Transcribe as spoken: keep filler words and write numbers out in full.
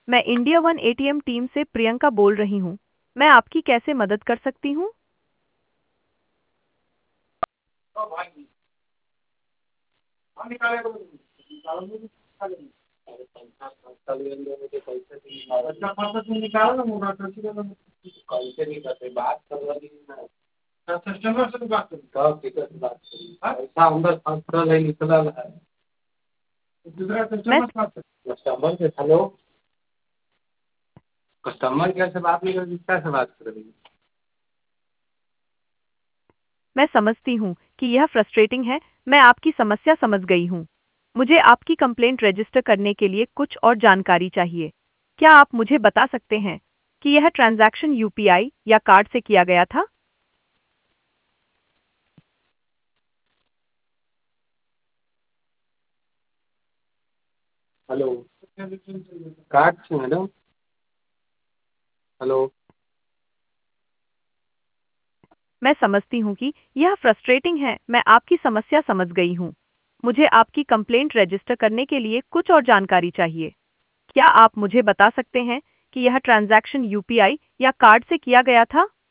मैं India one ATM team से प्रियंका बोल रही हूँ। मैं आपकी कैसे मदद कर सकती हूँ? मैं कस्टमर के हेलो कस्टमर केयर से बात नहीं कर रही, क्या से बात कर रही है? मैं समझती हूँ कि यह फ्रस्ट्रेटिंग है। मैं आपकी समस्या समझ गई हूँ। मुझे आपकी कंप्लेंट रजिस्टर करने के लिए कुछ और जानकारी चाहिए। क्या आप मुझे बता सकते हैं कि यह ट्रांजैक्शन यूपीआई या कार्ड से किया गया था? हेलो कार्ड से मैडम। हेलो मैं समझती हूँ कि यह फ्रस्ट्रेटिंग है। मैं आपकी समस्या समझ गई हूँ। मुझे आपकी कंप्लेंट रजिस्टर करने के लिए कुछ और जानकारी चाहिए। क्या आप मुझे बता सकते हैं कि यह ट्रांजैक्शन यूपीआई या कार्ड से किया गया था?